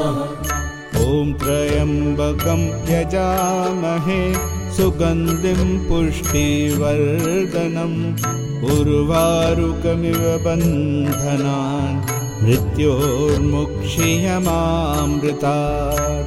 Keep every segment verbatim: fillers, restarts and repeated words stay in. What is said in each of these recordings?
ॐ त्र्यम्बकं यजामहे सुगन्धिं पुष्टिवर्धनम् उर्वारुकमिव बन्धनान् मृत्योर्मुक्षीयमामृतात्।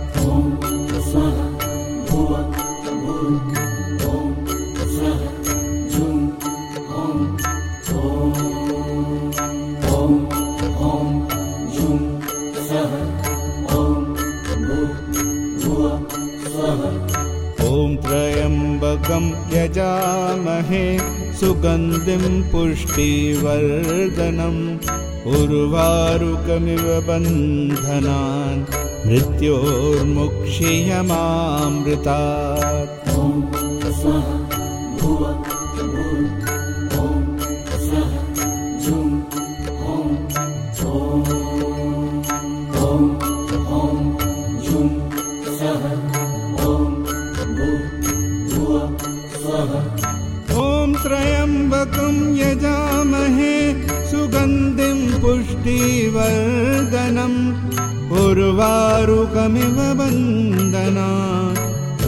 ॐ त्र्यम्बकं यजामहे सुगन्धिं पुष्टिवर्धनम् उर्वारुकमिव बन्धनान् मृत्योर्मुक्षीयमामृतात्। ॐ त्र्यम्बकं यजामहे सुगन्धिं पुष्टिवर्धनम् उर्वारुकमिव बन्धनान्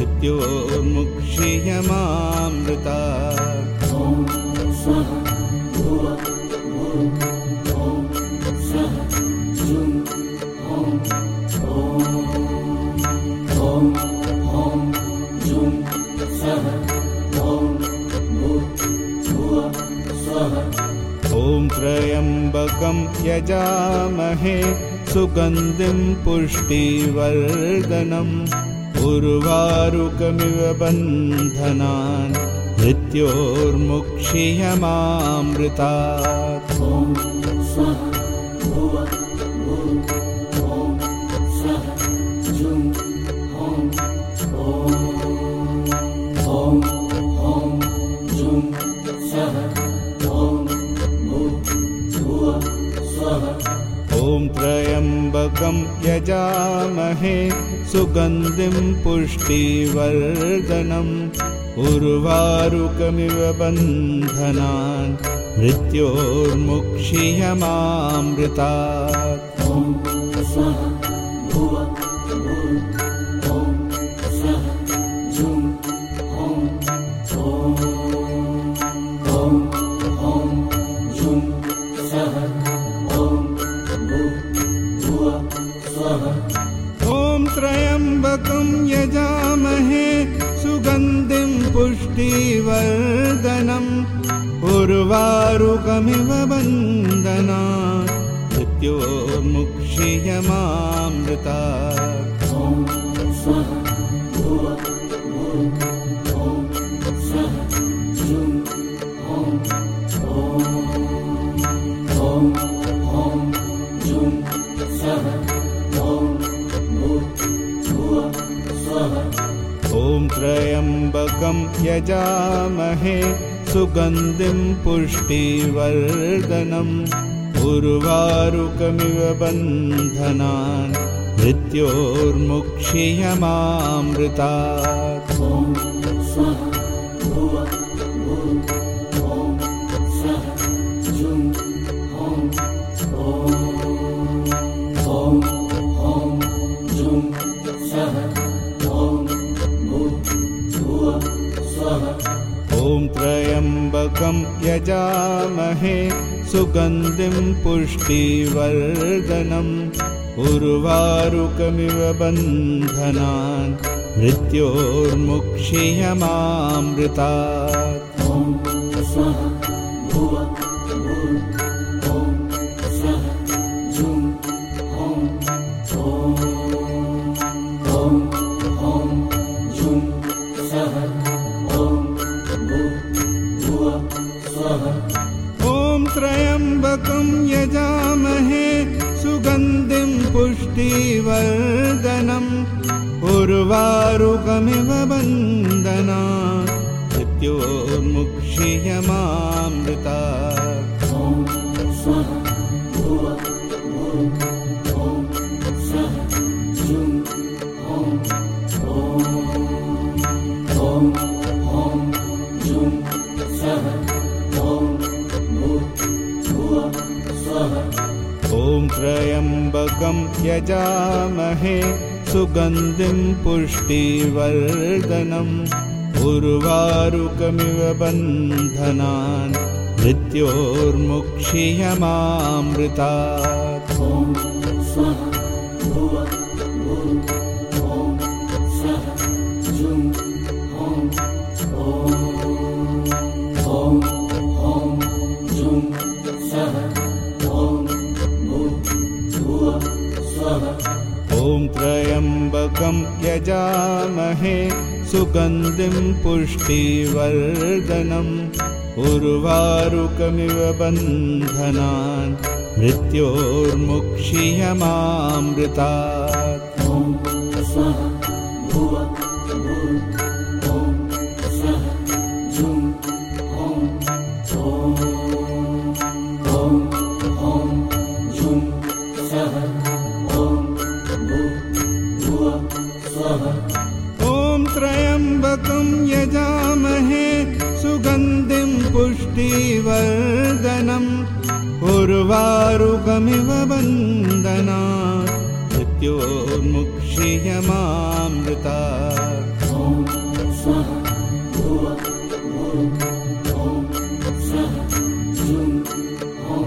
मृत्योर्मुक्षीयमामृतात्। ॐ त्र्यम्बकं यजामहे सुगन्धिं पुष्टिवर्धनम् उर्वारुकमिव बन्धनान् मृत्योर्मुक्षीयमामृतात्। ॐ त्र्यम्बकं यजामहे सुगन्धिं पुष्टिवर्धनम् उर्वारुकमिव बन्धनान् मृत्योर्मुक्षीयमामृतात्। ॐ त्र्यम्बकं यजामहे सुगन्धिं पुष्टिवर्धनम् उर्वारुकमिव बन्धनान् मृत्योर्मुक्षीयमामृतात्। ॐ त्र्यम्बकं यजामहे सुगन्धिं पुष्टिवर्धनम् उर्वारुकमिव बन्धनान् मृत्योर्मुक्षीयमामृतात्। ॐ त्र्यम्बकं यजामहे सुगन्धिं पुष्टिवर्धनम् उर्वारुकमिव बन्धनान् मृत्योर्मुक्षीयमामृतात्। ॐ त्र्यम्बकं यजामहे सुगन्धिं पुष्टिवर्धनम् उर्वारुकमिव बन्धनान् मृत्योर्मुक्षीयमामृतात्। ॐ त्र्यम्बकं त्र्यम्बकं यजामहे सुगन्धिं पुष्टिवर्धनम् उर्वारुकमिव बन्धनान् मृत्योर्मुक्षीयमामृतात्। ॐ स्वः भुव भुव ॐ स्वः जुं ॐ ॐ ॐ जुं सः ॐ भुव भुव स्वः। ॐ त्र्यम्बकं यजामहे सुगन्धिं पुष्टिवर्धनम् उर्वारुकमिव बन्धनान् मृत्योर्मुक्षीयमामृतात्। ॐ स्वः भुव भुव ॐ स्वः जुं ॐ ॐ ॐ जुं सः ॐ भुव भुव स्वः। ॐ त्र्यम्बकं यजामहे सुगन्धिं पुष्टिवर्धनम् उर्वारुकमिव बन्धनान् मृत्योर्मुक्षीयमामृतात्। ॐ स्वः भुव भुव ॐ स्वः जुं ॐ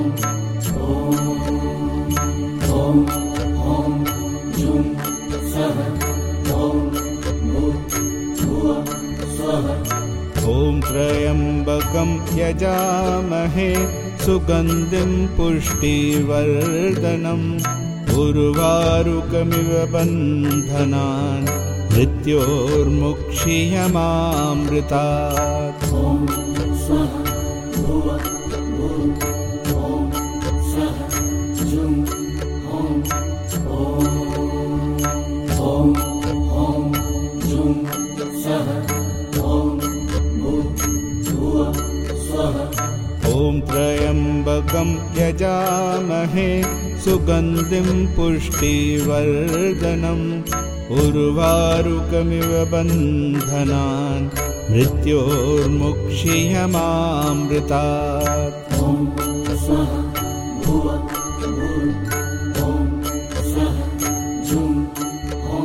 ॐ ॐ जुं सः ॐ भुव भुव स्वः। ॐ त्र्यम्बकं यजामहे सुगन्धिं पुष्टिवर्धनम् उर्वारुकमिव बन्धनान् मृत्योर्मुक्षीयमामृतात्। ॐ स्वः भुव भुव ॐ स्वः जुं ॐ ॐ ॐ जुं सः ॐ भुव भुव स्वः। ॐ त्र्यम्बकं यजामहे सुगन्धिं पुष्टिवर्धनम् उर्वारुकमिव बन्धनान् मृत्योर्मुक्षीयमामृतात्। ॐ स्वः भुव भुव ॐ स्वः जुं ॐ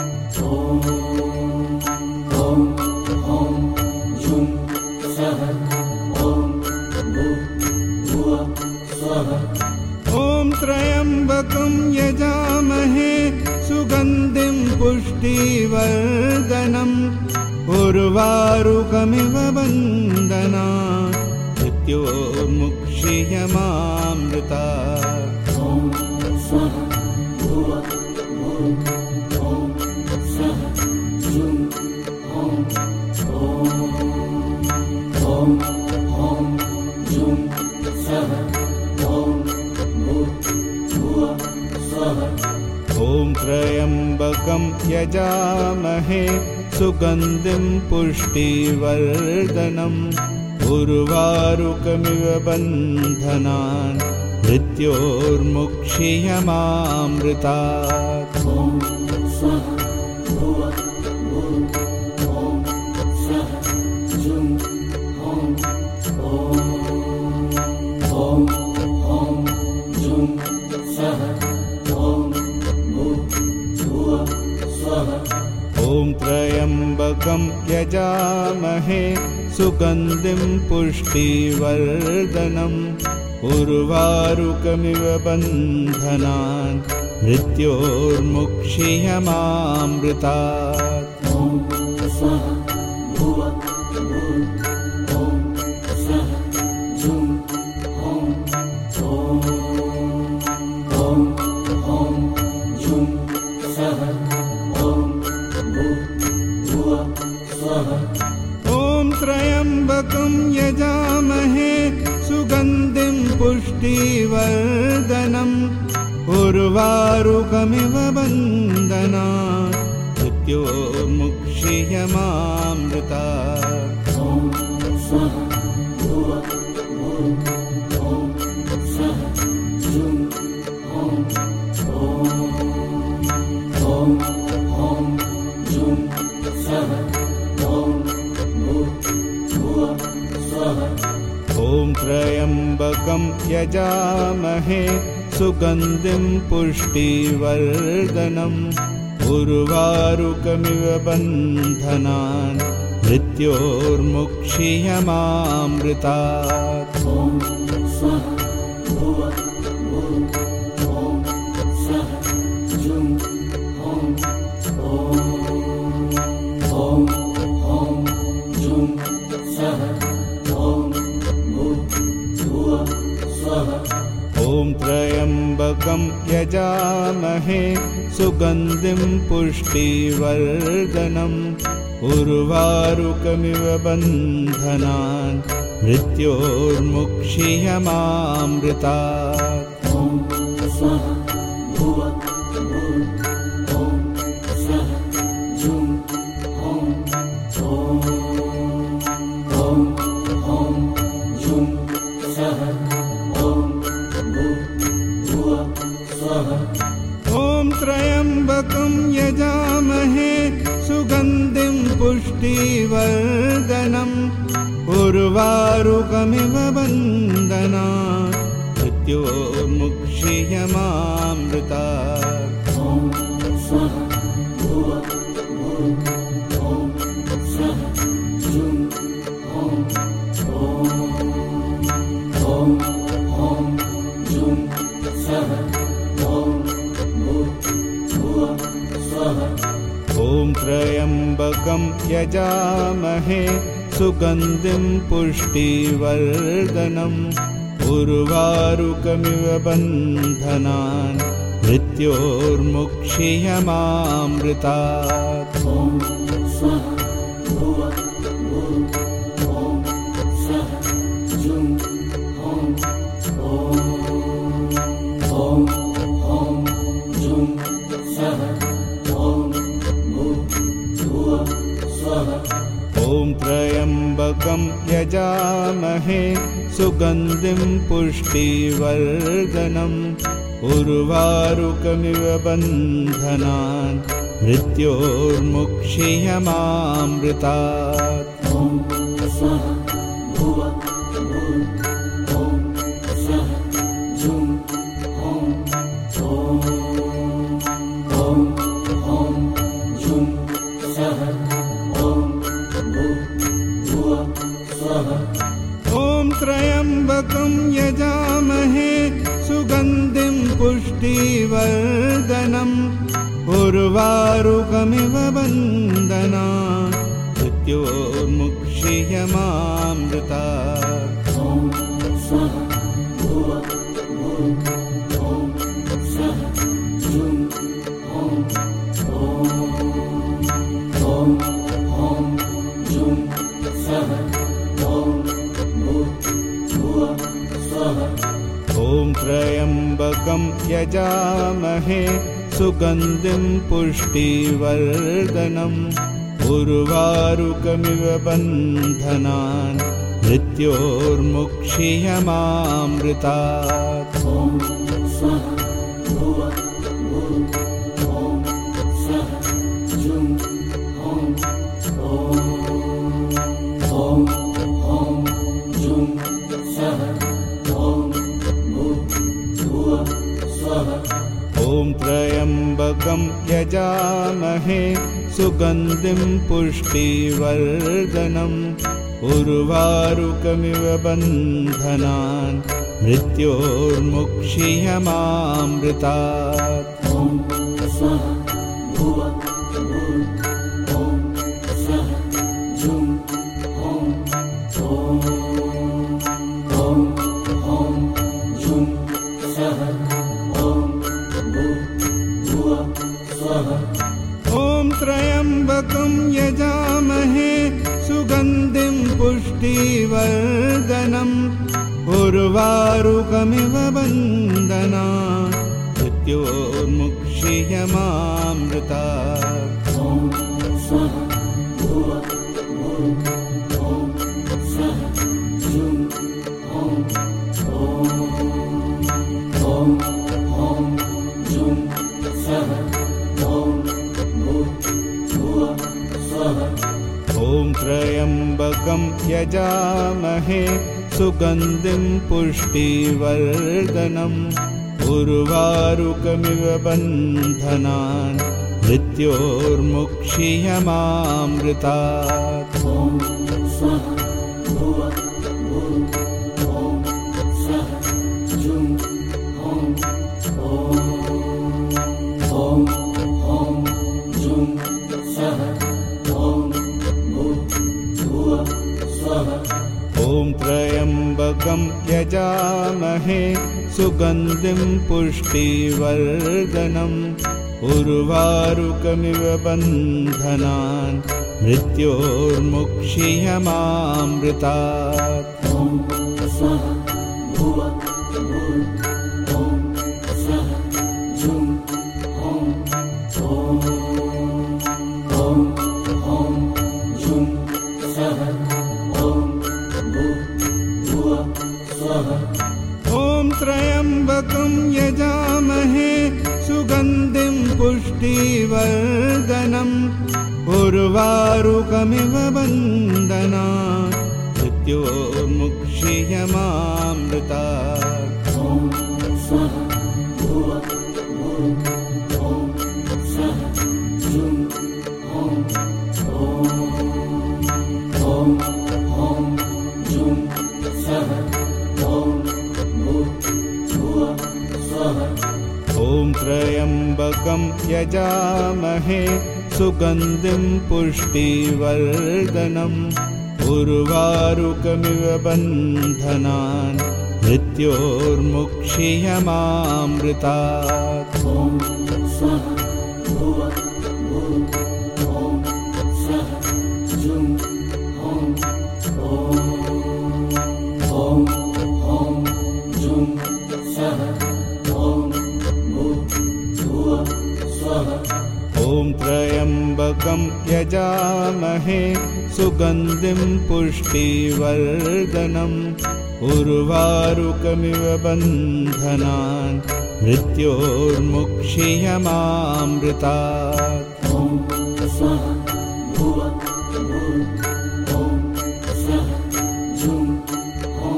ॐ ॐ जुं सः ॐ भुव भुव स्वः। ॐ त्र्यम्बकं यजामहे सुगन्धिं पुष्टिवर्धनम् उर्वारुकमिव बन्धनान् मृत्योर्मुक्षीयमामृतात्। ॐ स्वः भुव भुव ॐ स्वः जुं ॐ ॐ ॐ जुं सः ॐ भुव भुव स्वः। ॐ त्र्यम्बकं यजामहे सुगन्धिं पुष्टिवर्धनम् उर्वारुकमिव बन्धनान् मृत्योर्मुक्षीयमामृतात्। ॐ स्वः भुव भुव ॐ स्वः जुं ॐ ॐ ॐ जुं सः ॐ भुव भुव स्वः। ॐ त्र्यम्बकं यजामहे सुगन्धिं पुष्टिवर्धनम् उर्वारुकमिव बन्धनान् मृत्योर्मुक्षीयमामृतात्। ॐ स्वः भुव भुव ॐ स्वः जुं ॐ ॐ ॐ जुं सः ॐ भुव भुव स्वः। ॐ त्र्यम्बकं यजामहे सुगन्धिं पुष्टिवर्धनम् उर्वारुकमिव बन्धनान् मृत्योर्मुक्षीयमामृतात्। ॐ स्वः भुव भुव ॐ स्वः जुं ॐ ॐ ॐ जुं सः ॐ भुव भुव स्वः। ॐ त्र्यम्बकं यजामहे सुगन्धिं पुष्टिवर्धनम् उर्वारुकमिव बन्धनान् मृत्योर्मुक्षीयमामृतात्। ॐ स्वः भुवः भुवः ॐ स्वः जुं ॐ ॐ ॐ जुं सः ॐ भुवः स्वः। ॐ त्र्यम्बकं यजामहे सुगन्धिं पुष्टिवर्धनम् उर्वारुकमिव बन्धनान् मृत्योर्मुक्षीयमामृतात्। ॐ स्वः भुवः भुवः ॐ स्वः जुं ॐ ॐ ॐ जुं सः ॐ भुवः स्वः। ॐ त्र्यम्बकं यजामहे सुगन्धिं पुष्टिवर्धनम् उर्वारुकमिव बन्धनान् मृत्योर्मुक्षीयमामृतात्। ॐ स्वः भुवः भुवः ॐ स्वः जुं ॐ ॐ ॐ जुं सः ॐ भुवः स्वः। ॐ त्र्यम्बकं यजामहे सुगन्धिं पुष्टिवर्धनम् उर्वारुकमिव बन्धनान् मृत्योर्मुक्षीयमामृतात्। ॐ स्वः भुवः भुवः ॐ स्वः जुं ॐ ॐ ॐ जुं सः ॐ भुवः स्वः। ॐ त्र्यम्बकं यजामहे सुगन्धिं पुष्टिवर्धनम् उर्वारुकमिव बन्धनान् मृत्योर्मुक्षीयमामृतात्। ॐ स्वः भुवः भुवः ॐ स्वः जुं ॐ ॐ ॐ जुं सः ॐ भुवः स्वः। ॐ त्र्यम्बकं यजामहे सुगन्धिं पुष्टिवर्धनम् उर्वारुकमिव बन्धनान् मृत्योर्मुक्षीयमामृतात्। ॐ स्वः भुवः भुवः ॐ स्वः जुं ॐ ॐ ॐ जुं सः ॐ भुवः स्वः। ॐ त्र्यम्बकं यजामहे सुगन्धिं पुष्टिवर्धनम् उर्वारुकमिव बन्धनान् मृत्योर्मुक्षीयमामृतात्। ॐ स्वः भुवः भुवः ॐ स्वः जुं ॐ ॐ ॐ जुं सः ॐ भुवः स्वः। ॐ त्र्यम्बकं यजामहे सुगन्धिं पुष्टिवर्धनम् उर्वारुकमिव बन्धनान् मृत्योर्मुक्षीयमामृतात्। ॐ स्वः भुवः भुवः ॐ स्वः जुं ॐ ॐ ॐ जुं सः ॐ भुवः स्वः। ॐ त्र्यम्बकं यजामहे सुगन्धिं पुष्टिवर्धनम् उर्वारुकमिव बन्धनान् मृत्योर्मुक्षीयमामृतात्। ॐ स्वः भुवः भुवः ॐ स्वः जुं ॐ ॐ ॐ जुं सः ॐ भुवः स्वः। ॐ त्र्यम्बकं यजामहे सुगन्धिं पुष्टिवर्धनम् उर्वारुकमिव बन्धनान् मृत्योर्मुक्षीयमामृतात्। ॐ स्वः भुव भुव ॐ स्वः जुं ॐ ॐ ॐ जुं सः ॐ भुव भुव स्वः। ॐ त्र्यम्बकं यजामहे सुगन्धिं पुष्टिवर्धनम् उर्वारुकमिव बन्धनान् मृत्योर्मुक्षीयमामृतात्। ॐ स्वः भुव भुव ॐ स्वः जुं ॐ ॐ ॐ जुं सः ॐ भुव भुव स्वः। ॐ त्र्यम्बकं यजामहे सुगन्धिं पुष्टिवर्धनम् उर्वारुकमिव बन्धनान् मृत्योर्मुक्षीयमामृतात्। ॐ स्वः भुव भुव ॐ स्वः जुं ॐ ॐ ॐ जुं सः ॐ भुव भुव स्वः। ॐ त्र्यम्बकं यजामहे सुगन्धिं पुष्टिवर्धनम् उर्वारुकमिव बन्धनान् मृत्योर्मुक्षीयमामृतात्। ॐ स्वः भुव भुव ॐ स्वः जुं ॐ ॐ ॐ जुं सः ॐ भुव भुव स्वः। ॐ त्र्यम्बकं यजामहे सुगन्धिं पुष्टिवर्धनम् उर्वारुकमिव बन्धनान् मृत्योर्मुक्षीयमामृतात्। ॐ स्वः भुव भुव ॐ स्वः जुं ॐ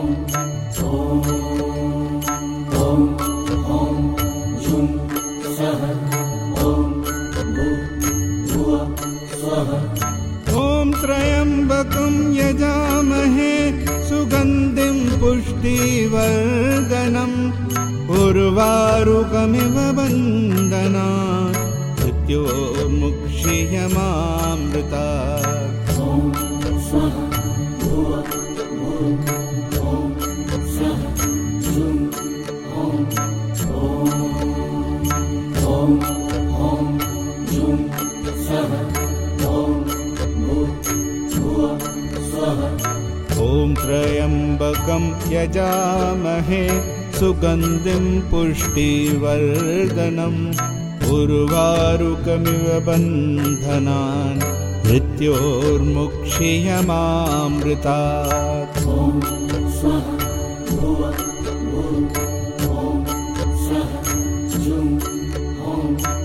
ॐ ॐ जुं सः ॐ भुव भुव स्वः। ॐ त्र्यम्बकं यजामहे सुगन्धिं पुष्टिवर्धनम् उर्वारुकमिव बन्धनान् मृत्योर्मुक्षीयमामृतात्। ॐ स्वः भुव भुव ॐ स्वः जुं ॐ ॐ ॐ जुं सः ॐ भुव भुव स्वः। ॐ त्र्यम्बकं यजामहे सुगन्धिं पुष्टिवर्धनम् उर्वारुकमिव बन्धनान् मृत्योर्मुक्षीयमामृतात्। ॐ स्वः भुव भुव ॐ स्वः जुं ॐ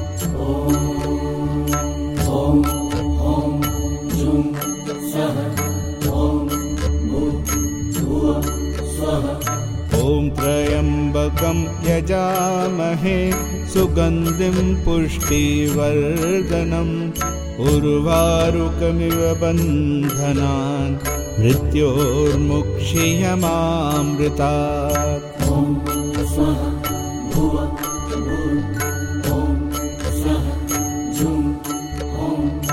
ॐ ॐ जुं सः ॐ भुव भुव स्वः। ॐ त्र्यम्बकं यजामहे सुगन्धिं पुष्टिवर्धनम् उर्वारुकमिव बन्धनान् मृत्योर्मुक्षीयमामृतात्। ॐ स्वः भुव भुव ॐ स्वः जुं ॐ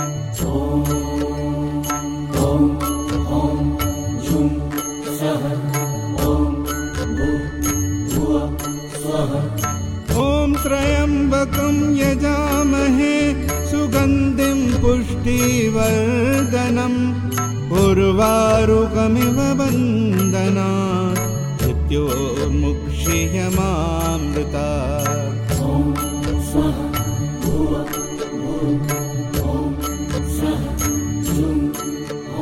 ॐ ॐ जुं सः ॐ भुव भुव स्वः। ॐ त्र्यम्बकं यजामहे सुगन्धिं पुष्टिवर्धनम् उर्वारुकमिव बन्धनान् मृत्योर्मुक्षीयमामृतात्। ॐ स्वः भुव भुव ॐ स्वः जुं ॐ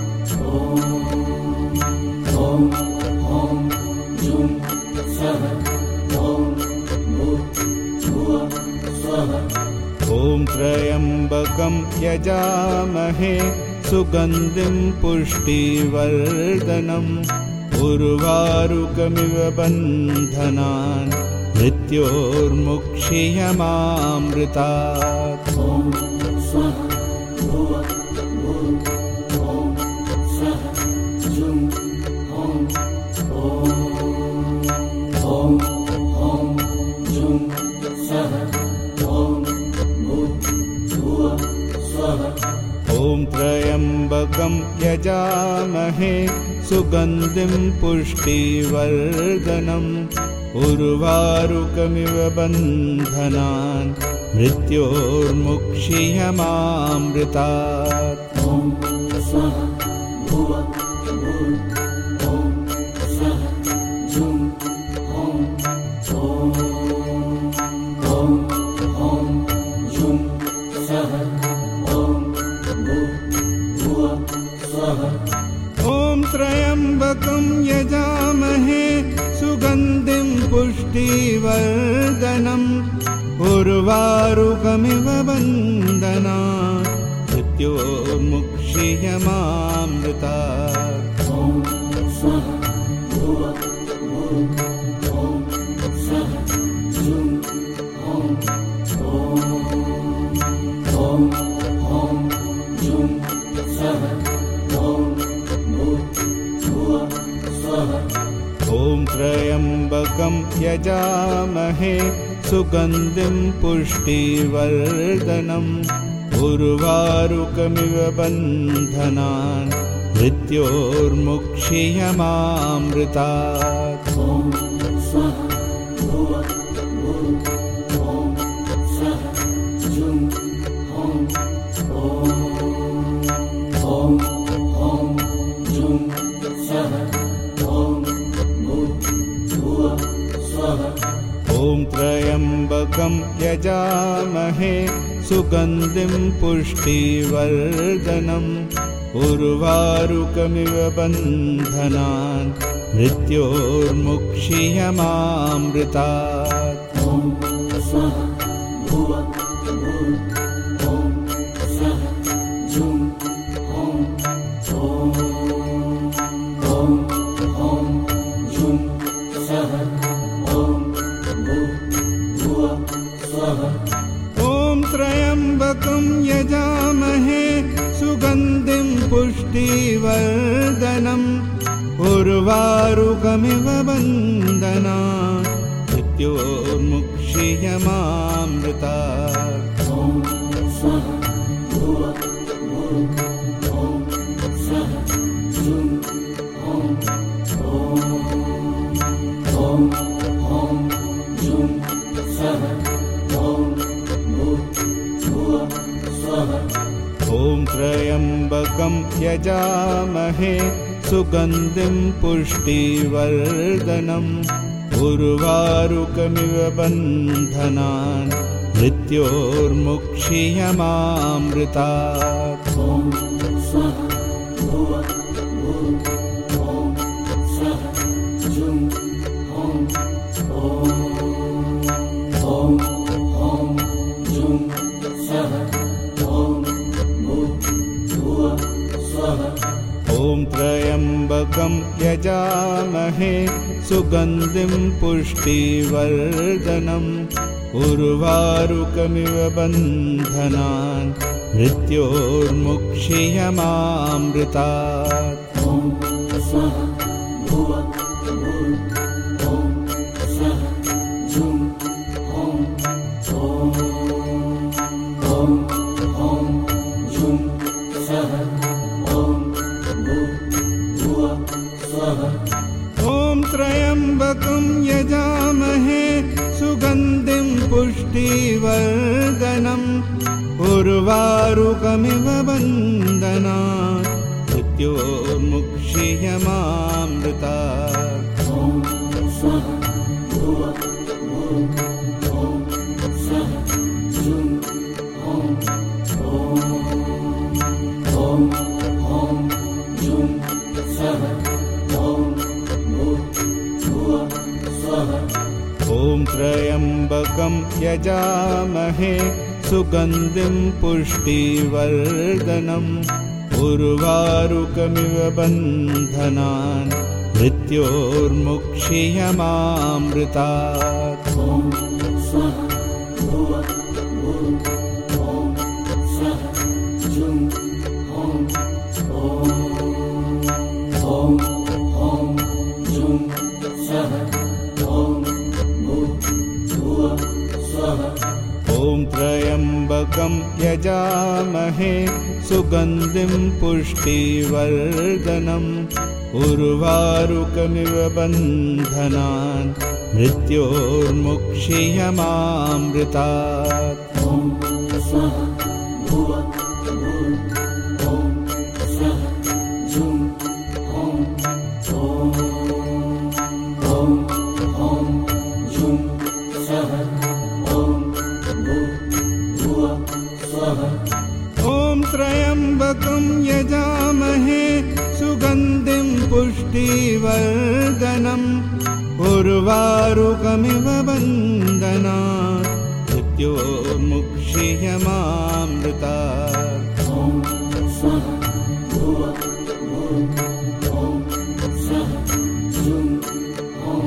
ॐ ॐ जुं सः ॐ भुव भुव स्वः। ॐ त्र्यम्बकं यजामहे सुगन्धिं पुष्टिवर्धनम् उर्वारुकमिव बन्धनान् मृत्योर्मुक्षीयमामृतात्। ॐ स्वः भुव भुव ॐ स्वः जुं ॐ ॐ ॐ जुं सः ॐ भुव भुव स्वः। ॐ त्र्यम्बकं यजामहे सुगन्धिं पुष्टिवर्धनम् उर्वारुकमिव बन्धनान् मृत्योर्मुक्षीयमामृतात्। ॐ स्वः भुव भुव ॐ स्वः जुं ॐ ॐ ॐ जुं सः ॐ भुव भुव स्वः। ॐ त्र्यम्बकं यजामहे सुगन्धिं पुष्टिवर्धनम् उर्वारुकमिव बन्धनान् मृत्योर्मुक्षीयमामृतात्। ॐ स्वः भुव भुव ॐ स्वः जुं ॐ ॐ ॐ जुं सः ॐ भुव भुव स्वः। ॐ त्र्यम्बकं यजामहे सुगन्धिं पुष्टिवर्धनम् उर्वारुकमिव बन्धनान् मृत्योर्मुक्षीयमामृतात्। ॐ स्वः भुव भुव ॐ स्वः जुं ॐ ॐ ॐ जुं सः ॐ भुव भुव स्वः। ॐ त्र्यम्बकं यजामहे सुगन्धिं पुष्टिवर्धनम् उर्वारुकमिव बन्धनान् मृत्योर्मुक्षीयमामृतात्। ॐ स्वः भुव भुव ॐ स्वः जुं ॐ ॐ ॐ जुं सः ॐ भुव भुव स्वः। ॐ त्र्यम्बकं यजामहे सुगन्धिं पुष्टिवर्धनम् उर्वारुकमिव बन्धनान् मृत्योर्मुक्षीयमामृतात्। ॐ स्वः भुव भुव ॐ स्वः जुं ॐ ॐ ॐ जुं सः ॐ भुव भुव स्वः। ॐ त्र्यम्बकं यजामहे सुगन्धिं पुष्टिवर्धनम् उर्वारुकमिव बन्धनान् मृत्योर्मुक्षीयमामृतात्। ॐ स्वः भुव भुव ॐ स्वः जुं ॐ ॐ ॐ जुं सः ॐ भुव भुव स्वः। ॐ त्र्यम्बकं यजामहे सुगन्धिं पुष्टिवर्धनम् उर्वारुकमिव बन्धनान् मृत्योर्मुक्षीयमामृतात्। ॐ स्वः भुव भुव ॐ स्वः जुं ॐ ॐ ॐ जुं सः ॐ भुव भुव स्वः। ॐ त्र्यम्बकं यजामहे सुगन्धिं पुष्टिवर्धनम् उर्वारुकमिव बन्धनान् मृत्योर्मुक्षीयमामृतात्। ॐ स्वः भुव भुव ॐ स्वः जुं ॐ ॐ ॐ जुं सः ॐ भुव भुव स्वः। ॐ त्र्यम्बकं यजामहे सुगन्धिं पुष्टिवर्धनम् उर्वारुकमिव बन्धनान् मृत्योर्मुक्षीयमामृतात्। ॐ स्वः भुवः भुवः ॐ स्वः जुं ॐ ॐ ॐ जुं सः ॐ भुवः स्वः। ॐ त्र्यम्बकं यजामहे सुगन्धिं पुष्टिवर्धनम् उर्वारुकमिव बन्धनान् मृत्योर्मुक्षीयमामृतात्। ॐ स्वः भुवः भुवः ॐ स्वः जुं ॐ ॐ ॐ जुं सः ॐ भुवः स्वः। ॐ त्र्यम्बकं यजामहे सुगन्धिं पुष्टिवर्धनम् उर्वारुकमिव बन्धनान् मृत्योर्मुक्षीयमामृतात्। ॐ स्वः भुवः भुवः ॐ स्वः जुं ॐ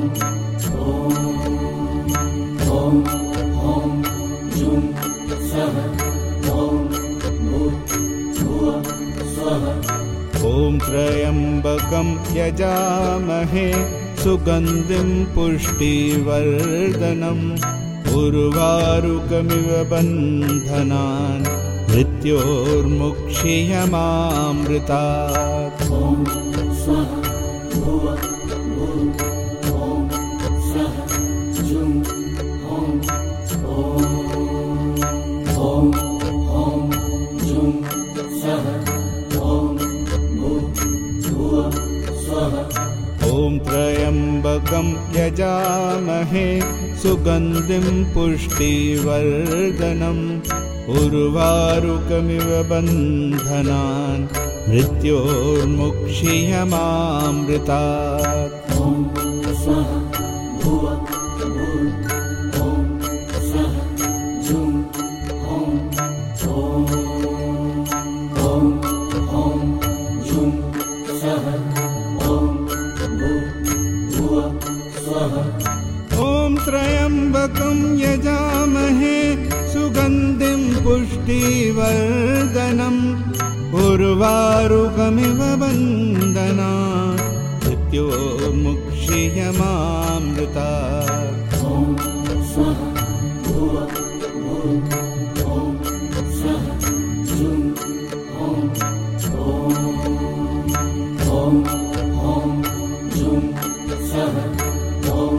ॐ ॐ जुं सः ॐ भुवः स्वः। ॐ त्र्यम्बकं यजामहे सुगन्धिं पुष्टिवर्धनम् उर्वारुकमिव बन्धनान् मृत्योर्मुक्षीयमामृतात्। ॐ स्वः भुवः भुवः ॐ स्वः जुं ॐ ॐ ॐ जुं सः ॐ भुवः स्वः। ॐ त्र्यम्बकं यजामहे सुगन्धिं पुष्टिवर्धनम् उर्वारुकमिव बन्धनान् मृत्योर्मुक्षीयमामृतात्। ॐ स्वः भुवः भुवः ॐ स्वः जुं ॐ ॐ ॐ जुं सः ॐ भुवः स्वः। ॐ त्र्यम्बकं यजामहे सुगन्धिं पुष्टिवर्धनम् उर्वारुकमिव बन्धनान् मृत्योर्मुक्षीयमामृतात्। ॐ स्वः भुवः भुवः ॐ स्वः जुं ॐ ॐ ॐ जुं सः ॐ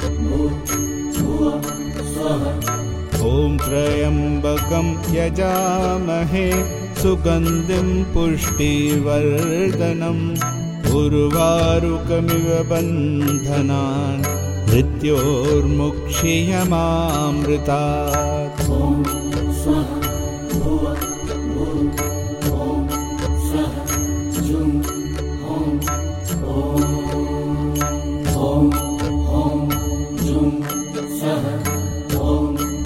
भुवः स्वः। ॐ त्र्यम्बकं यजामहे सुगन्धिं पुष्टिवर्धनम् उर्वारुकमिव बन्धनान् मृत्योर्मुक्षीयमामृतात्। ॐ स्वः भुवः भुवः ॐ स्वः जुं ॐ ॐ ॐ जुं सः ॐ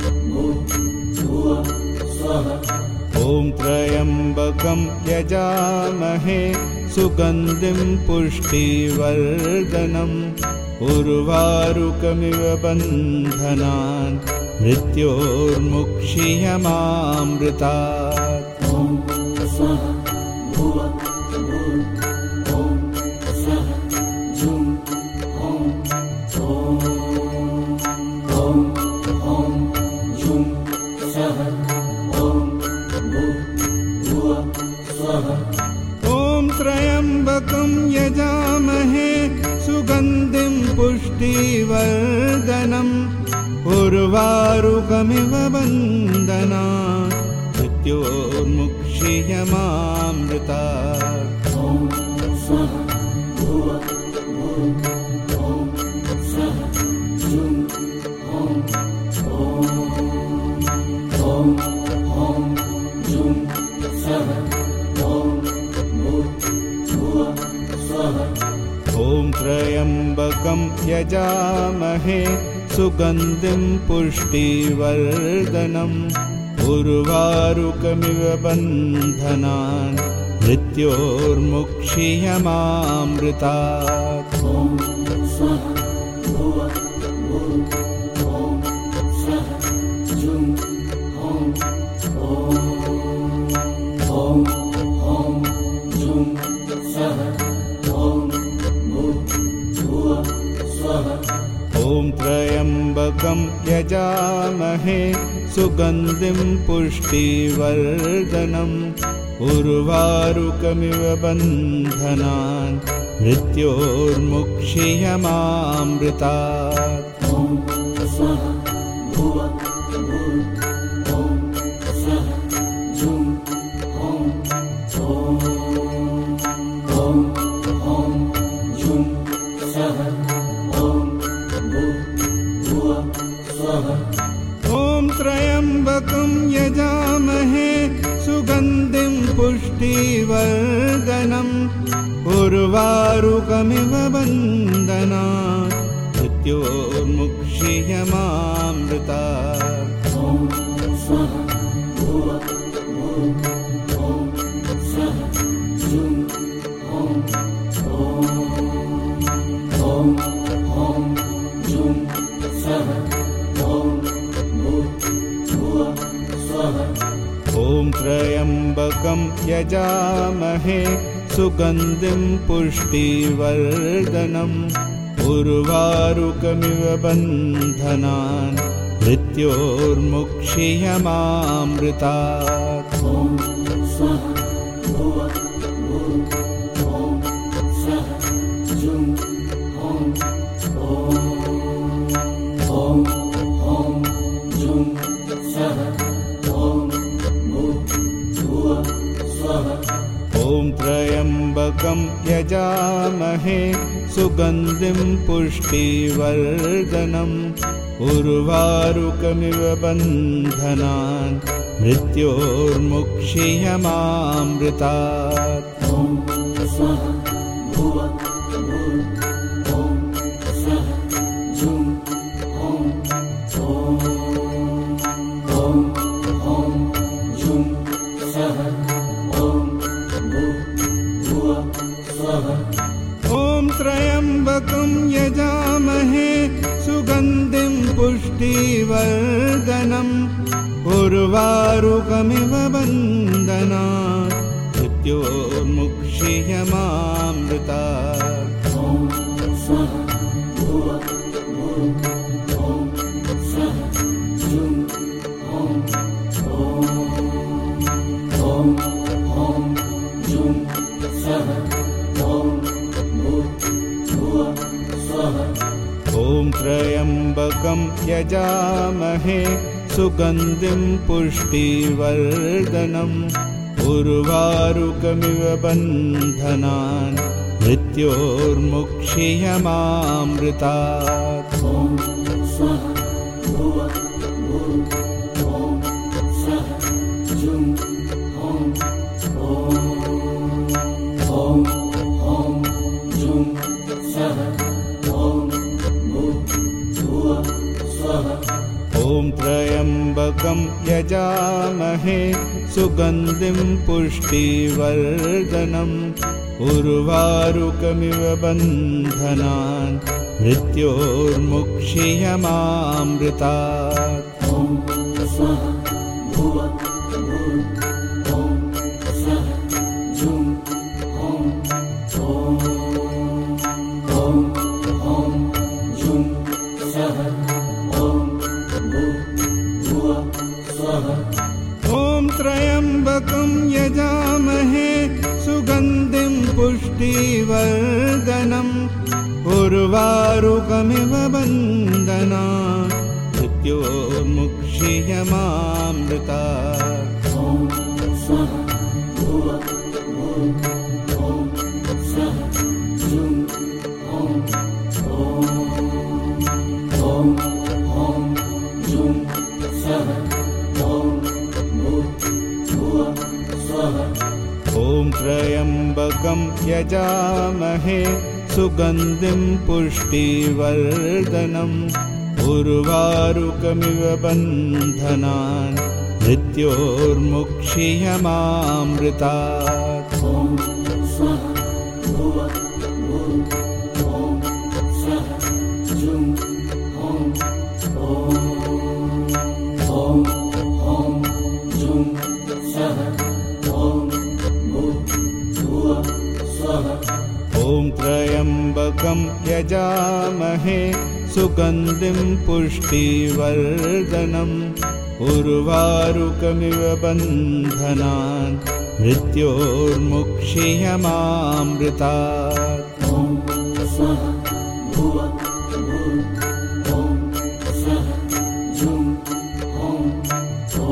भुवः स्वः। ॐ त्र्यम्बकं यजामहे सुगन्धिं पुष्टिवर्धनम् उर्वारुकमिव बन्धनान् मृत्योर्मुक्षीयमामृतात्। ॐ स्वः भुवः भुवः ॐ स्वः जुं ॐ ॐ ॐ जुं सः ॐ भुवः स्वः। ॐ त्र्यम्बकं यजामहे सुगन्धिं पुष्टिवर्धनम् उर्वारुकमिव बन्धनान् मृत्योर्मुक्षीयमामृतात्। ॐ स्वः भुवः भुवः ॐ स्वः जुं ॐ ॐ ॐ जुं सः ॐ भुवः स्वः। ॐ त्र्यम्बकं यजामहे सुगन्धिं पुष्टिवर्धनम् उर्वारुकमिव बन्धनान् मृत्योर्मुक्षीयमामृतात्। ॐ स्वः भुव भुव ॐ स्वः जुं ॐ ॐ ॐ जुं सः ॐ भुव भुव स्वः। ॐ त्र्यम्बकं यजामहे सुगन्धिं पुष्टिवर्धनम् उर्वारुकमिव बन्धनान् मृत्योर्मुक्षीयमामृतात्। ॐ स्वः भुव भुव ॐ स्वः जुं ॐ ॐ ॐ जुं सः ॐ भुव भुव स्वः। ॐ त्र्यम्बकं यजामहे सुगन्धिं पुष्टिवर्धनम् उर्वारुकमिव बन्धनान् मृत्योर्मुक्षीयमामृतात्। ॐ स्वः भुव भुव ॐ स्वः जुं ॐ ॐ ॐ जुं सः ॐ भुव भुव स्वः। ॐ त्र्यम्बकं यजामहे सुगन्धिं पुष्टिवर्धनम् उर्वारुकमिव बन्धनान् मृत्योर्मुक्षीयमामृतात्। ॐ स्वः भुव भुव ॐ स्वः जुं ॐ ॐ ॐ जुं सः ॐ भुव भुव स्वः। ॐ त्र्यम्बकं यजामहे सुगन्धिं पुष्टिवर्धनम् उर्वारुकमिव बन्धनान् मृत्योर्मुक्षीयमामृतात्। ॐ स्वः भुव भुव ॐ स्वः जुं ॐ ॐ ॐ जुं सः ॐ भुव भुव स्वः। ॐ त्र्यम्बकं यजामहे सुगन्धिं पुष्टिवर्धनम् उर्वारुकमिव बन्धनान् मृत्योर्मुक्षीयमामृतात्। ॐ स्वः भुव भुव ॐ स्वः जुं ॐ ॐ ॐ जुं सः ॐ भुव भुव स्वः। ॐ त्र्यम्बकं यजामहे सुगन्धिं पुष्टिवर्धनम् उर्वारुकमिव बन्धनान् मृत्योर्मुक्षीयमामृतात्। ॐ स्वः भुव भुव ॐ स्वः जुं ॐ ॐ ॐ जुं सः ॐ भुव भुव स्वः। ॐ त्र्यम्बकं यजामहे सुगन्धिं पुष्टिवर्धनम् उर्वारुकमिव बन्धनान् मृत्योर्मुक्षीयमामृतात्। ॐ स्वः भुव भुव ॐ स्वः जुं ॐ ॐ ॐ जुं सः ॐ भुव भुव स्वः। ॐ त्र्यम्बकं यजामहे सुगन्धिं पुष्टिवर्धनम् उर्वारुकमिव बन्धनान् मृत्योर्मुक्षीयमामृतात्। ॐ स्वः भुव भुव ॐ स्वः जुं ॐ ॐ ॐ जुं सः ॐ भुव भुव स्वः। ॐ त्र्यम्बकं यजामहे सुगन्धिं पुष्टिवर्धनम् उर्वारुकमिव बन्धनान् मृत्योर्मुक्षीयमामृतात्। ॐ स्वः भुव भुव ॐ स्वः जुं ॐ ॐ ॐ जुं सः ॐ भुव भुव स्वः। ॐ त्र्यम्बकं यजामहे सुगन्धिं पुष्टिवर्धनम् उर्वारुकमिव बन्धनान् मृत्योर्मुक्षीयमामृतात्। ॐ स्वः भुव भुव ॐ स्वः जुं ॐ ॐ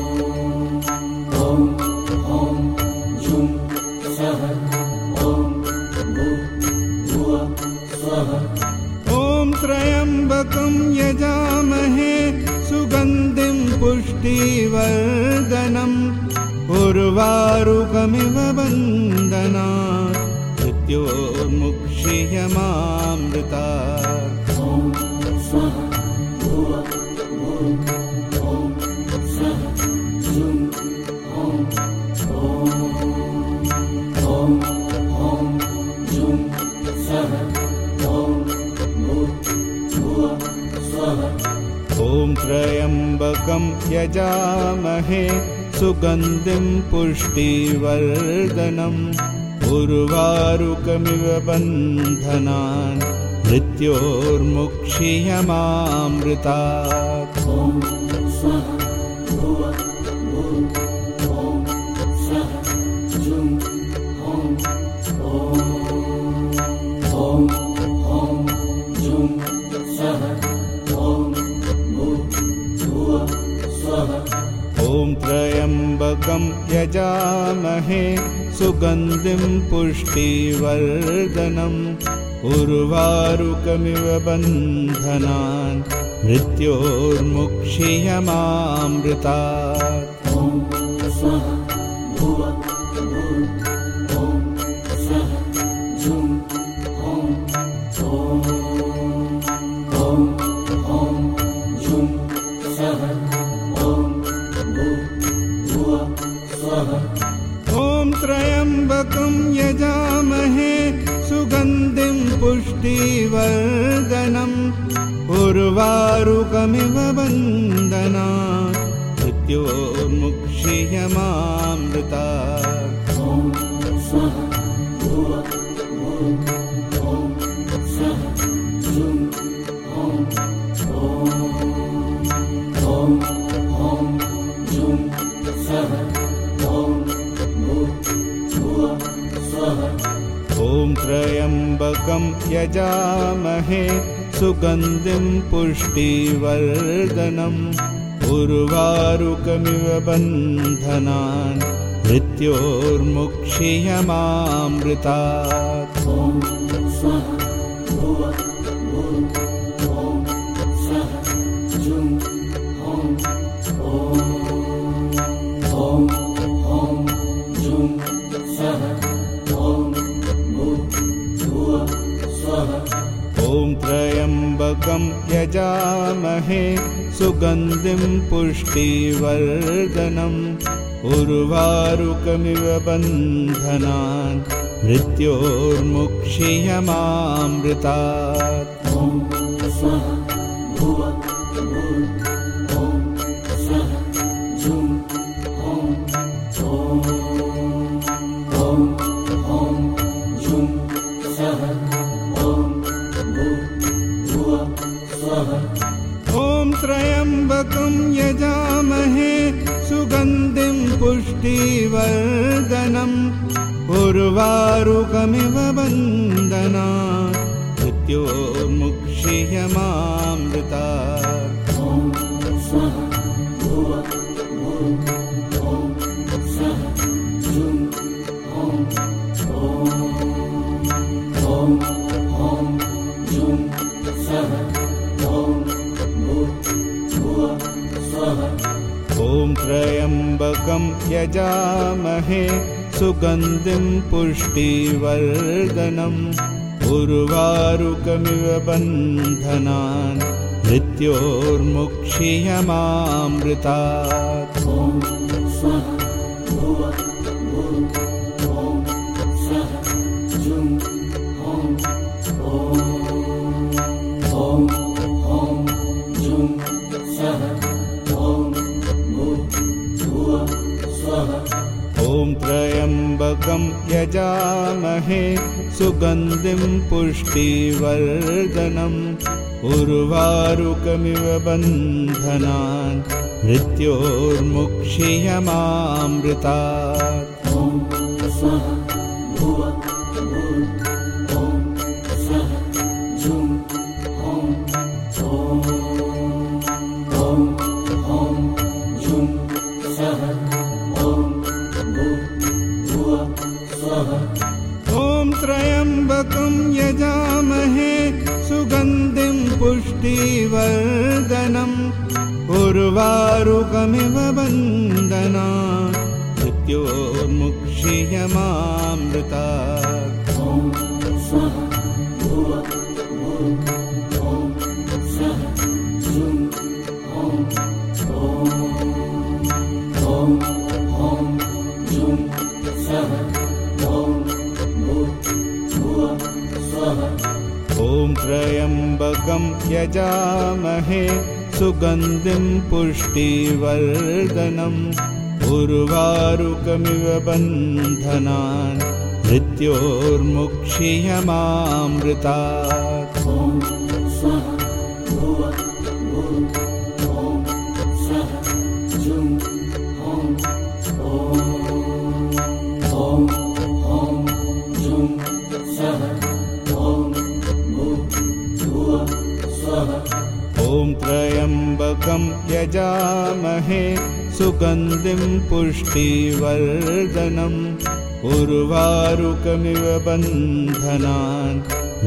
ॐ जुं सः ॐ भुव भुव स्वः। ॐ त्र्यम्बकं यजामहे सुगन्धिं पुष्टिवर्धनम् उर्वारुकमिव बन्धनान् मृत्योर्मुक्षीयमामृतात्। ॐ स्वः भुव भुव ॐ स्वः जुं ॐ ॐ ॐ जुं सः ॐ भुव भुव स्वः। ॐ त्र्यम्बकं यजामहे सुगन्धिं पुष्टिवर्धनम् उर्वारुकमिव बन्धनान् मृत्योर्मुक्षीयमामृतात्। ॐ स्वः भुव भुव ॐ स्वः जुं ॐ ॐ ॐ जुं सः ॐ भुव भुव स्वः। ॐ त्र्यम्बकं यजामहे सुगन्धिं पुष्टिवर्धनम् उर्वारुकमिव बन्धनान् मृत्योर्मुक्षीयमामृतात्। ॐ स्वः भुव भुव ॐ स्वः जुं ॐ ॐ ॐ जुं सः ॐ भुव भुव स्वः। ॐ त्र्यम्बकं यजामहे सुगन्धिं पुष्टिवर्धनम् उर्वारुकमिव बन्धनान् मृत्योर्मुक्षीयमामृतात्। ॐ स्वः भुव भुव ॐ स्वः जुं ॐ ॐ ॐ जुं सः ॐ भुव भुव स्वः। ॐ त्र्यम्बकं यजामहे सुगन्धिं पुष्टिवर्धनम् उर्वारुकमिव बन्धनान् मृत्योर्मुक्षीयमामृतात्। ॐ स्वः भुव भुव ॐ स्वः जुं ॐ ॐ ॐ जुं सः ॐ भुव भुव स्वः। ॐ त्र्यम्बकं यजामहे सुगन्धिं पुष्टिवर्धनम् उर्वारुकमिव बन्धनान् मृत्योर्मुक्षीयमामृतात्। ॐ स्वः भुव भुव ॐ स्वः जुं ॐ ॐ ॐ जुं सः ॐ भुव भुव स्वः। ॐ त्र्यम्बकं यजामहे सुगन्धिं पुष्टिवर्धनम् उर्वारुकमिव बन्धनान् मृत्योर्मुक्षीयमामृतात्। ॐ स्वः भुव भुव ॐ स्वः जुं ॐ ॐ ॐ जुं सः ॐ भुव भुव स्वः। ॐ त्र्यम्बकं यजामहे सुगन्धिं पुष्टिवर्धनम् उर्वारुकमिव बन्धनान् मृत्योर्मुक्षीयमामृतात्। ॐ स्वः भुव भुव ॐ स्वः जुं ॐ ॐ ॐ ॐ जुं सः ॐ भुव भुव स्वः। ॐ त्र्यम्बकं यजामहे सुगन्धिं पुष्टिवर्धनम् उर्वारुकमिव बन्धनान् मृत्योर्मुक्षीयमामृतात्। ॐ स्वः भुव भुव ॐ स्वः जुं ॐ ॐ ॐ ॐ जुं सः ॐ भुव भुव स्वः। ॐ त्र्यम्बकं यजामहे सुगन्धिं पुष्टिवर्धनम् उर्वारुकमिव बन्धनान् मृत्योर्मुक्षीयमामृतात्। ॐ स्वः भुव भुव ॐ स्वः जुं ॐ ॐ ॐ ॐ जुं सः ॐ भुव भुव स्वः। ॐ त्र्यम्बकं यजामहे सुगन्धिं पुष्टिवर्धनम् उर्वारुकमिव बन्धनान् मृत्योर्मुक्षीयमामृतात्। ॐ स्वः भुव भुव ॐ स्वः जुं ॐ ॐ ॐ ॐ जुं सः ॐ भुव भुव स्वः। ॐ त्र्यम्बकं यजामहे सुगन्धिं पुष्टिवर्धनम् उर्वारुकमिव बन्धनान्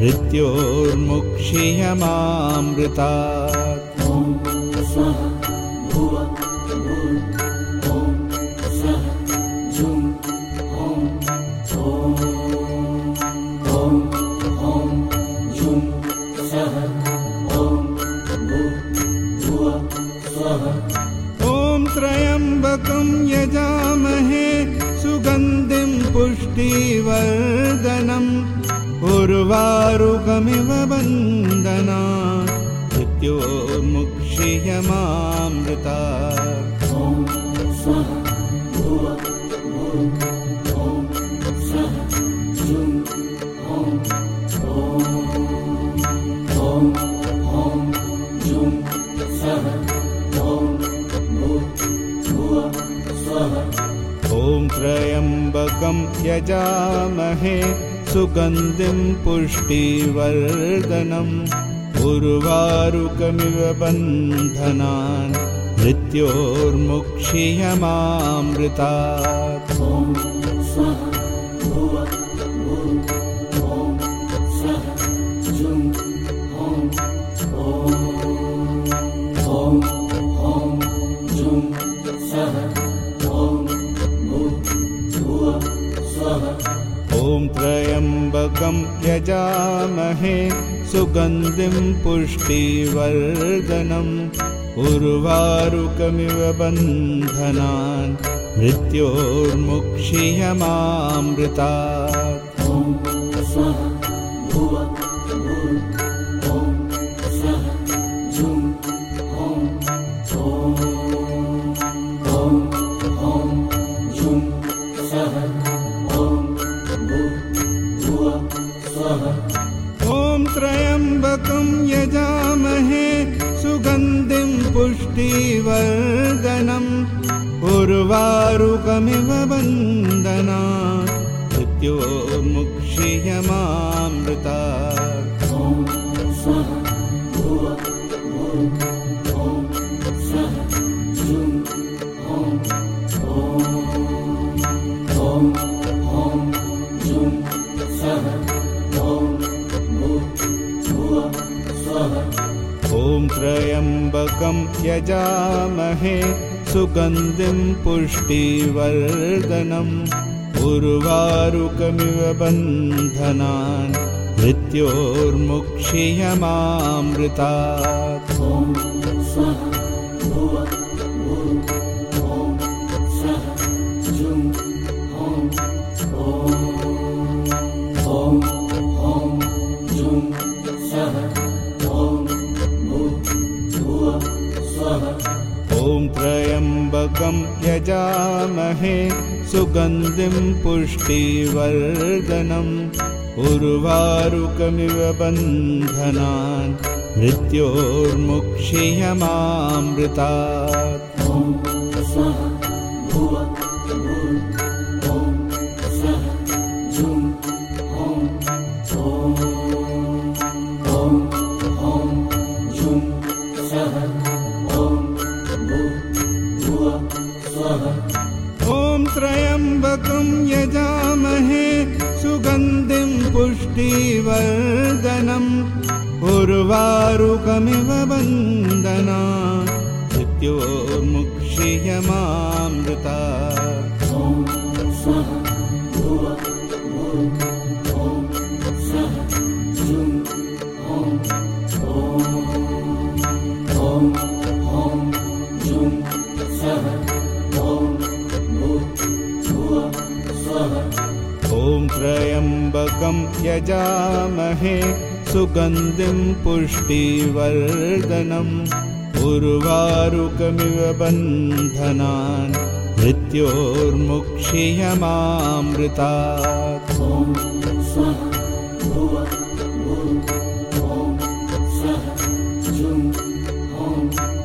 मृत्योर्मुक्षीयमामृतात्। ॐ स्वः भुव भुव ॐ स्वः जुं ॐ ॐ ॐ ॐ जुं सः ॐ भुव भुव स्वः। ॐ त्र्यम्बकं यजामहे सुगन्धिं पुष्टिवर्धनम् उर्वारुकमिव बन्धनान् मृत्योर्मुक्षीयमामृतात्। ॐ स्वः भुव भुव ॐ स्वः जुं ॐ ॐ ॐ ॐ जुं सः ॐ भुव भुव स्वः। ॐ त्र्यम्बकं यजामहे सुगन्धिं पुष्टिवर्धनम् उर्वारुकमिव बन्धनान् मृत्योर्मुक्षीयमामृतात्। ॐ स्वः भुव भुव ॐ स्वः जुं ॐ ॐ ॐ ॐ जुं सः ॐ भुव भुव स्वः। ॐ त्र्यम्बकं यजामहे सुगन्धिं पुष्टिवर्धनम् उर्वारुकमिव बन्धनान् मृत्योर्मुक्षीयमामृतात्। ॐ स्वः भुव भुव ॐ स्वः जुं ॐ ॐ ॐ ॐ जुं सः ॐ भुव भुव स्वः। ॐ त्र्यम्बकं यजामहे सुगन्धिं पुष्टिवर्धनम् उर्वारुकमिव बन्धनान् मृत्योर्मुक्षीयमामृतात्। ॐ स्वः भुव भुव ॐ स्वः जुं ॐ ॐ ॐ ॐ जुं सः ॐ भुव भुव स्वः। ॐ त्र्यम्बकं यजामहे सुगन्धिं पुष्टिवर्धनम् उर्वारुकमिव बन्धनान् मृत्योर्मुक्षीयमामृतात्। ॐ स्वः भुव भुः ॐ स्वः जुं ॐ ॐ ॐ जुं सः ॐ भुः भुवः स्वः। ॐ त्र्यम्बकं यजामहे सुगन्धिं पुष्टिवर्धनम् उर्वारुकमिव बन्धनान् मृत्योर्मुक्षीयमामृतात्। ॐ स्वः भुव भुः ॐ स्वः जुं ॐ ॐ ॐ जुं सः ॐ भुः भुवः स्वः। ॐ त्र्यम्बकं यजामहे सुगन्धिं पुष्टिवर्धनम् उर्वारुकमिव बन्धनान् मृत्योर्मुक्षीयमामृतात्। ॐ स्वः भुव भुः ॐ स्वः जुं ॐ ॐ ॐ जुं सः ॐ भुः भुवः स्वः। ॐ त्र्यम्बकं यजामहे सुगन्धिं पुष्टिवर्धनम् उर्वारुकमिव बन्धनान् मृत्योर्मुक्षीयमामृतात्। ॐ स्वः भुव भुः ॐ स्वः जुं ॐ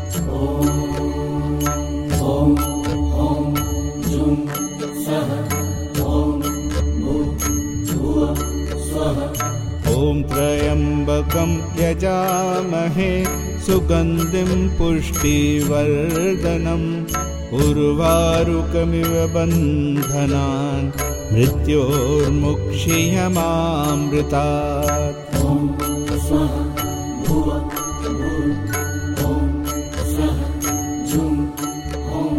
ॐ ॐ जुं सः ॐ भुः भुवः स्वः। ॐ त्र्यम्बकं यजामहे सुगन्धिं पुष्टिवर्धनम् उर्वारुकमिव बन्धनान् मृत्योर्मुक्षीयमामृतात्। ॐ स्वः भुव भुः ॐ स्वः जुं ॐ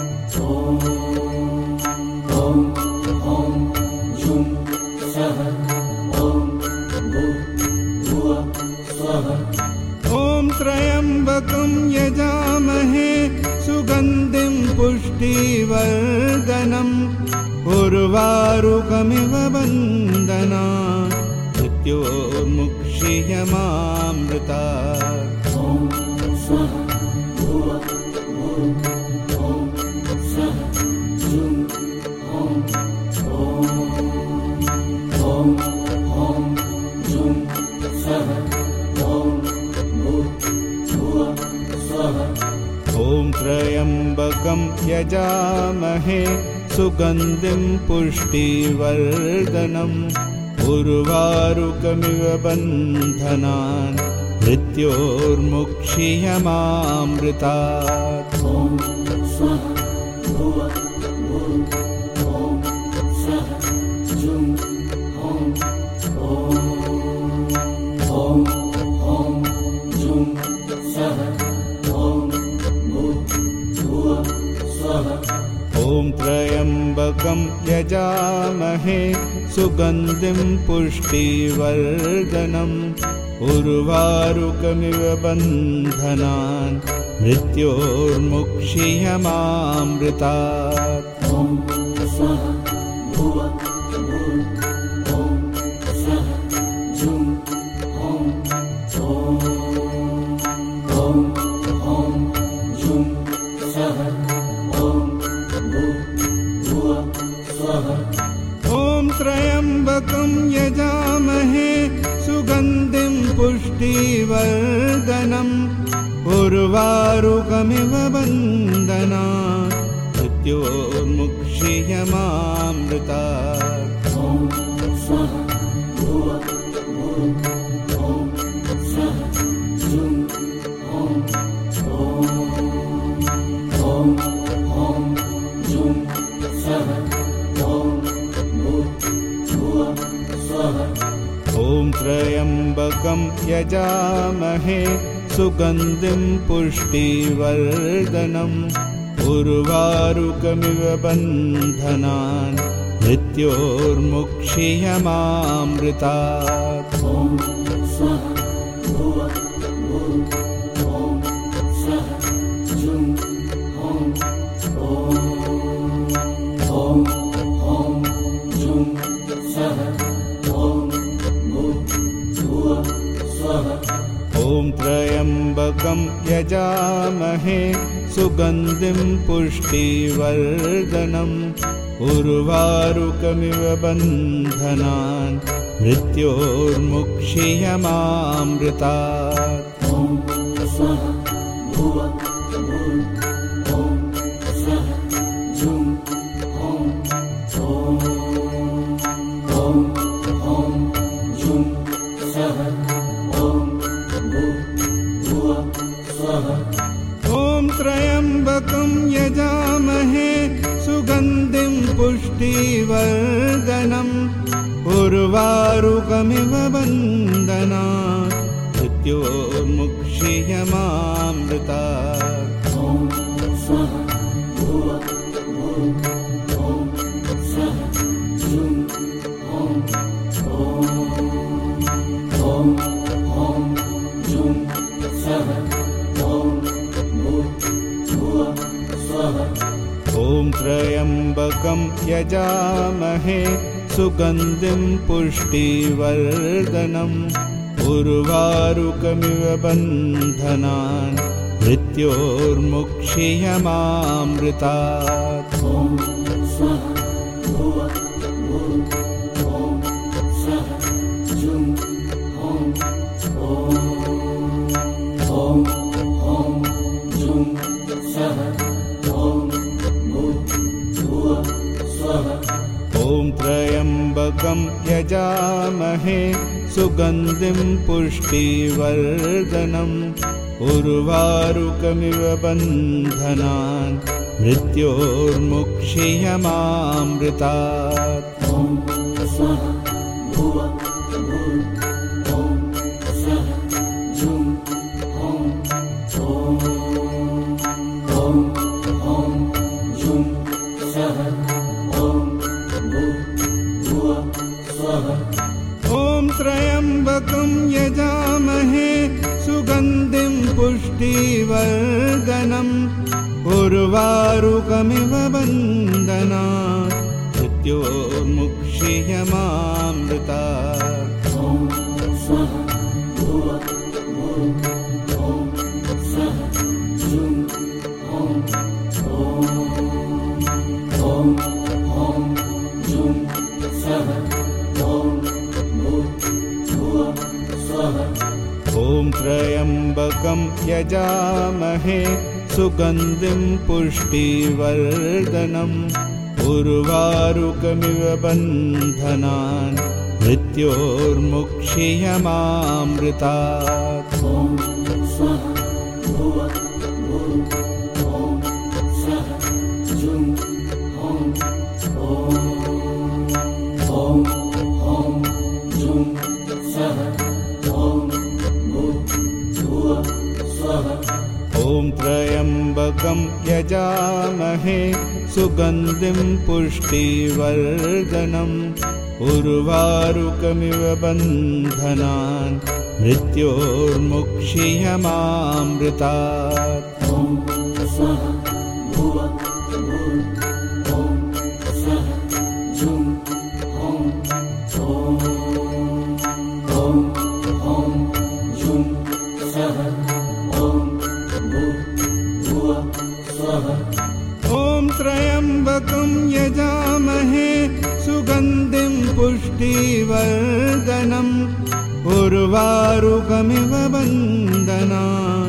ॐ ॐ जुं सः ॐ भुः भुवः स्वः। ॐ त्र्यम्बकं यजामहे सुगन्धिं पुष्टिवर्धनम् उर्वारुकमिव बन्धनान् मृत्योर्मुक्षीयमामृतात्। ॐ स्वः भुव भुः ॐ स्वः जुं ॐ ॐ ॐ जुं सः ॐ भुः भुवः स्वः। ॐ त्र्यम्बकं यजामहे सुगन्धिं पुष्टिवर्धनम् उर्वारुकमिव बन्धनान् मृत्योर्मुक्षीयमामृतात्। ॐ स्वः भुव भुः ॐ स्वः जुं ॐ ॐ ॐ जुं सः ॐ भुः भुवः स्वः। ॐ त्र्यम्बकं यजामहे सुगन्धिं पुष्टिवर्धनम् उर्वारुकमिव बन्धनान् मृत्योर्मुक्षीयमामृतात्। ॐ स्वः भुव भुः ॐ स्वः जुं ॐ ॐ ॐ जुं सः ॐ भुः भुवः स्वः। ॐ त्र्यम्बकं यजामहे सुगन्धिं पुष्टिवर्धनम् उर्वारुकमिव बन्धनान् मृत्योर्मुक्षीयमामृतात्। ॐ स्वः भुव भुः ॐ स्वः जुं ॐ ॐ ॐ जुं सः ॐ भुः भुवः स्वः। ॐ त्र्यम्बकं यजामहे सुगन्धिं पुष्टिवर्धनम् उर्वारुकमिव बन्धनान् मृत्योर्मुक्षीयमामृतात्। ॐ स्वः भुव भुव ॐ स्वः जुं ॐ ॐ ॐ जुं सः ॐ भुव भुव स्वः। ॐ त्र्यम्बकं यजामहे सुगन्धिं पुष्टिवर्धनम् उर्वारुकमिव बन्धनान् मृत्योर्मुक्षीयमामृतात्। ॐ स्वः भुव भुव ॐ स्वः जुं ॐ ॐ ॐ जुं सः ॐ भुव भुव स्वः। ॐ त्र्यम्बकं यजामहे सुगन्धिं पुष्टिवर्धनम् उर्वारुकमिव बन्धनान् मृत्योर्मुक्षीयमामृतात्। ॐ स्वः भुव भुव ॐ स्वः जुं ॐ ॐ ॐ जुं सः ॐ भुव भुव स्वः। ॐ त्र्यम्बकं यजामहे सुगन्धिं पुष्टिवर्धनम् उर्वारुकमिव बन्धनान् मृत्योर्मुक्षीयमामृतात्। ॐ स्वः भुव भुव ॐ स्वः जुं ॐ ॐ ॐ जुं सः ॐ भुव भुव स्वः। ॐ त्र्यम्बकं यजामहे सुगन्धिं पुष्टिवर्धनम् उर्वारुकमिव बन्धनान् मृत्योर्मुक्षीयमामृतात्। ॐ स्वः भुव भुव ॐ स्वः जुं ॐ ॐ ॐ जुं सः ॐ भुव भुव स्वः। ॐ त्र्यम्बकं यजामहे सुगन्धिं पुष्टिवर्धनम् उर्वारुकमिव बन्धनान् मृत्योर्मुक्षीयमामृतात्। ॐ स्वः भुव भुव ॐ स्वः जुं ॐ ॐ ॐ जुं सः ॐ भुव भुव स्वः। ॐ त्र्यम्बकं यजामहे सुगन्धिं पुष्टिवर्धनम् उर्वारुकमिव बन्धनान् मृत्योर्मुक्षीयमामृतात्। ॐ स्वः भुव भुव ॐ स्वः जुं ॐ ॐ ॐ जुं सः ॐ भुव भुव स्वः। ॐ त्र्यम्बकं यजामहे सुगन्धिं पुष्टिवर्धनम् उर्वारुकमिव बन्धनान् मृत्योर्मुक्षीयमामृतात्। ॐ स्वः भुव भुव ॐ स्वः जुं ॐ ॐ ॐ जुं सः ॐ भुव भुव स्वः। ॐ त्र्यम्बकं यजामहे सुगन्धिं पुष्टिवर्धनम् उर्वारुकमिव बन्धनान्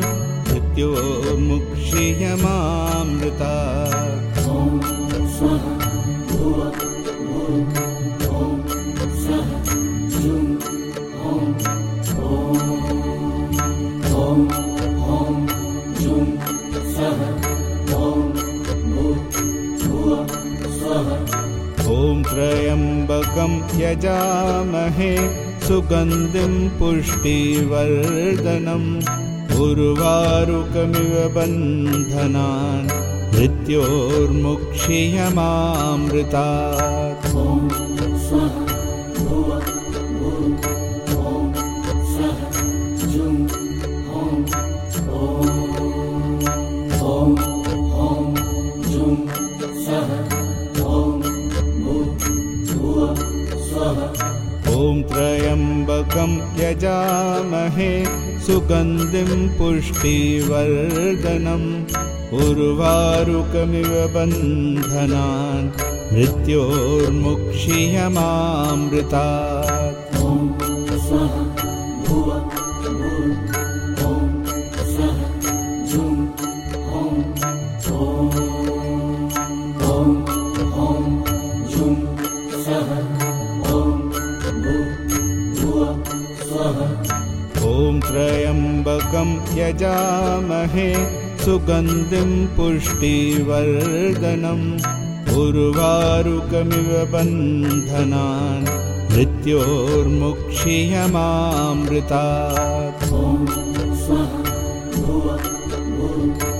मृत्योर्मुक्षीयमामृतात्। ॐ स्वः भुव भुव ॐ स्वः जुं ॐ ॐ ॐ जुं सः ॐ भुव भुव स्वः। ॐ त्र्यम्बकं यजामहे सुगन्धिं पुष्टिवर्धनम् उर्वारुकमिव बन्धनान् मृत्योर्मुक्षीयमामृतात्। ॐ स्वः भुव भुः ॐ स्वः जुं ॐ ॐ ॐ जुं सः ॐ भुः भुवः स्वः। ॐ त्र्यम्बकं यजामहे सुगन्धिं पुष्टिवर्धनम् उर्वारुकमिव बन्धनान् मृत्योर्मुक्षीयमामृतात्। ॐ स्वः भुव भुः ॐ स्वः जुं ॐ ॐ ॐ जुं सः ॐ भुः भुवः स्वः। ॐ त्र्यम्बकं यजामहे सुगन्धिं पुष्टिवर्धनम् उर्वारुकमिव बन्धनान् मृत्योर्मुक्षीयमामृतात्। ॐ स्वः भुव भुः